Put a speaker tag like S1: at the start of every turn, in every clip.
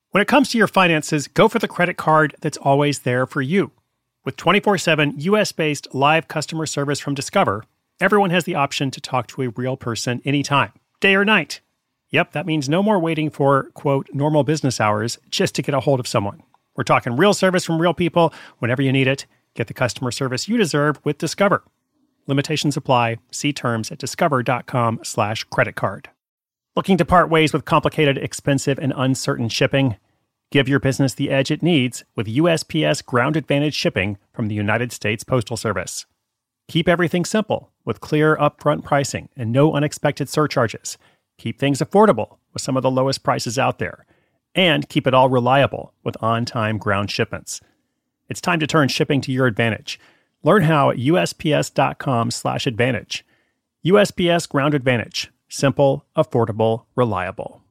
S1: When it comes to your finances, go for the credit card that's always there for you. With 24/7 US-based live customer service from Discover, everyone has the option to talk to a real person anytime, day or night. Yep, that means no more waiting for, quote, normal business hours just to get a hold of someone. We're talking real service from real people whenever you need it. Get the customer service you deserve with Discover. Limitations apply. See terms at discover.com/creditcard. Looking to part ways with complicated, expensive, and uncertain shipping? Give your business the edge it needs with USPS Ground Advantage shipping from the United States Postal Service. Keep everything simple with clear upfront pricing and no unexpected surcharges. Keep things affordable with some of the lowest prices out there. And keep it all reliable with on-time ground shipments. It's time to turn shipping to your advantage. Learn how at USPS.com/advantage. USPS Ground Advantage. Simple, affordable, reliable.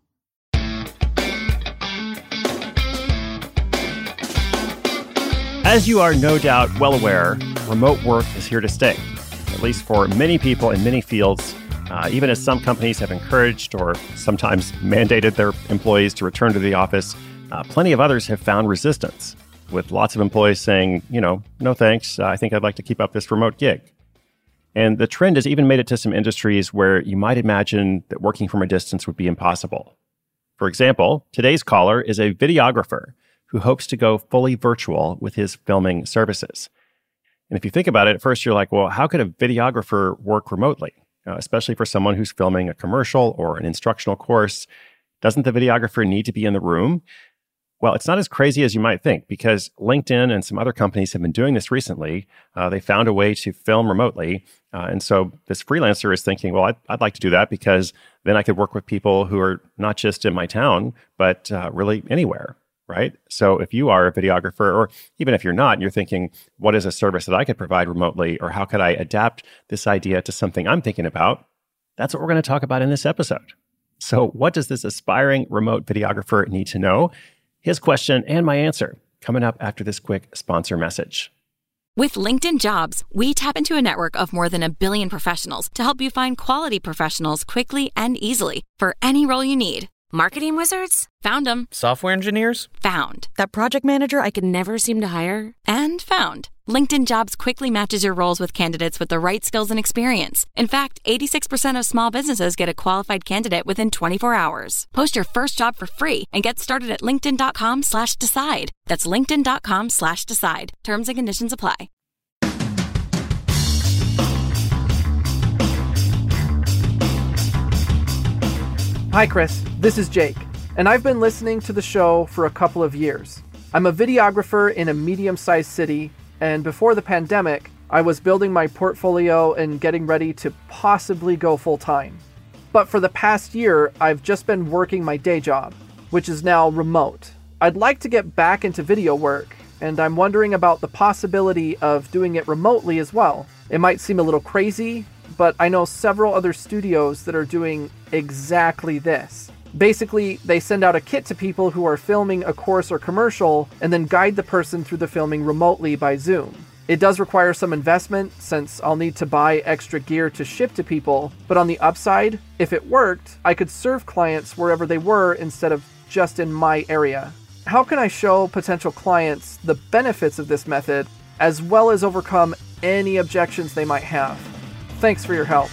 S1: As you are no doubt well aware, remote work is here to stay, at least for many people in many fields, even as some companies have encouraged or sometimes mandated their employees to return to the office. Plenty of others have found resistance, with lots of employees saying, no thanks, I think I'd like to keep up this remote gig. And the trend has even made it to some industries where you might imagine that working from a distance would be impossible. For example, today's caller is a videographer who hopes to go fully virtual with his filming services. And if you think about it, at first you're like, well, how could a videographer work remotely? Especially for someone who's filming a commercial or an instructional course. Doesn't the videographer need to be in the room? Well, it's not as crazy as you might think, because LinkedIn and some other companies have been doing this recently. They found a way to film remotely. And so this freelancer is thinking, well, I'd like to do that because then I could work with people who are not just in my town, but really anywhere, right? So if you are a videographer, or even if you're not, and you're thinking, what is a service that I could provide remotely, or how could I adapt this idea to something I'm thinking about? That's what we're going to talk about in this episode. So what does this aspiring remote videographer need to know? His question and my answer coming up after this quick sponsor message.
S2: With LinkedIn Jobs, we tap into a network of more than 1 billion professionals to help you find quality professionals quickly and easily for any role you need.
S3: Marketing wizards?
S2: Found them.
S4: Software engineers?
S2: Found.
S3: That project manager I could never seem to hire?
S2: And found. LinkedIn Jobs quickly matches your roles with candidates with the right skills and experience. In fact, 86% of small businesses get a qualified candidate within 24 hours. Post your first job for free and get started at linkedin.com/decide. That's linkedin.com/decide. Terms and conditions apply.
S5: Hi, Chris. This is Jake, and I've been listening to the show for a couple of years. I'm a videographer in a medium-sized city, and before the pandemic, I was building my portfolio and getting ready to possibly go full-time. But for the past year, I've just been working my day job, which is now remote. I'd like to get back into video work, and I'm wondering about the possibility of doing it remotely as well. It might seem a little crazy, but I know several other studios that are doing exactly this. Basically, they send out a kit to people who are filming a course or commercial and then guide the person through the filming remotely by Zoom. It does require some investment since I'll need to buy extra gear to ship to people, but on the upside, if it worked, I could serve clients wherever they were instead of just in my area. How can I show potential clients the benefits of this method as well as overcome any objections they might have? Thanks for your help.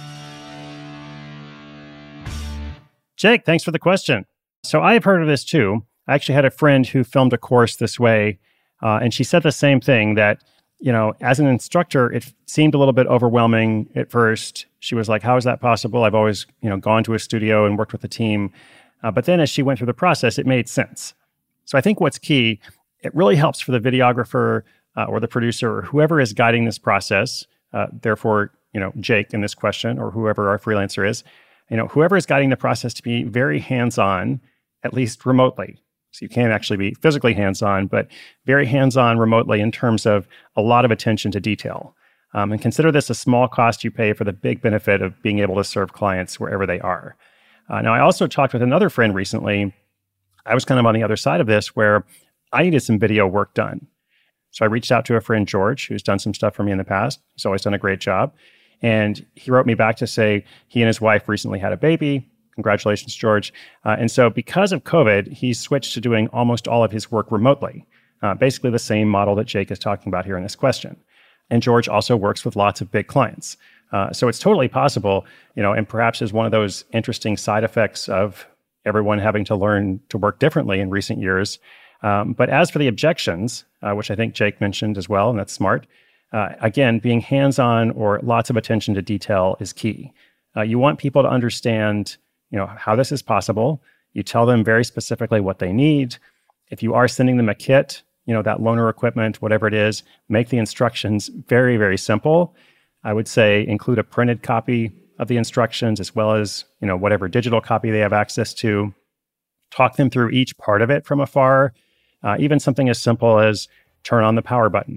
S1: Jake, thanks for the question. So I have heard of this too. I actually had a friend who filmed a course this way, and she said the same thing that, as an instructor, it seemed a little bit overwhelming at first. She was like, how is that possible? I've always, gone to a studio and worked with a team. But then as she went through the process, it made sense. So I think what's key, it really helps for the videographer or the producer or whoever is guiding this process. Therefore, Jake in this question, or whoever our freelancer is, whoever is guiding the process to be very hands-on, at least remotely. So you can't actually be physically hands-on, but very hands-on remotely in terms of a lot of attention to detail. And consider this a small cost you pay for the big benefit of being able to serve clients wherever they are. Now, I also talked with another friend recently. I was kind of on the other side of this where I needed some video work done. So I reached out to a friend, George, who's done some stuff for me in the past. He's always done a great job. And he wrote me back to say he and his wife recently had a baby. Congratulations, George. And so because of COVID, he switched to doing almost all of his work remotely, basically the same model that Jake is talking about here in this question. And George also works with lots of big clients. So it's totally possible, and perhaps is one of those interesting side effects of everyone having to learn to work differently in recent years. But as for the objections, which I think Jake mentioned as well, and that's smart, again, being hands-on or lots of attention to detail is key. You want people to understand, how this is possible. You tell them very specifically what they need. If you are sending them a kit, that loaner equipment, whatever it is, make the instructions very, very simple. I would say include a printed copy of the instructions as well as, whatever digital copy they have access to. Talk them through each part of it from afar. Even something as simple as turn on the power button,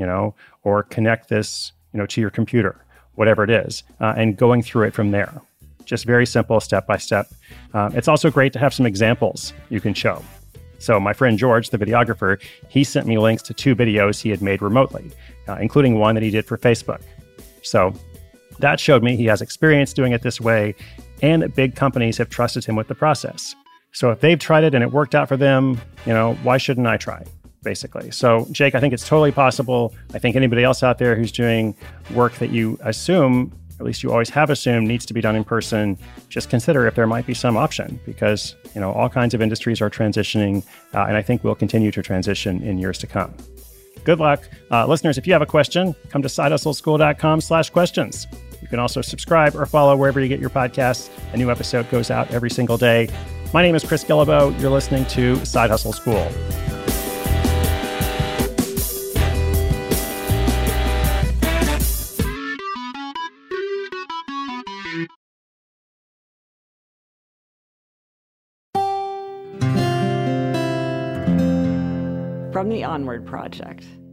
S1: or connect this, to your computer, whatever it is, and going through it from there. Just very simple, step by step. It's also great to have some examples you can show. So my friend George, the videographer, he sent me links to 2 videos he had made remotely, including one that he did for Facebook. So that showed me he has experience doing it this way and that big companies have trusted him with the process. So if they've tried it and it worked out for them, why shouldn't I try, basically? So Jake, I think it's totally possible. I think anybody else out there who's doing work that you assume, or at least you always have assumed, needs to be done in person, just consider if there might be some option because, all kinds of industries are transitioning, and I think will continue to transition in years to come. Good luck. Listeners, if you have a question, come to sidehustleschool.com/questions. You can also subscribe or follow wherever you get your podcasts. A new episode goes out every single day. My name is Chris Guillebeau. You're listening to Side Hustle School.
S4: From the Onward Project.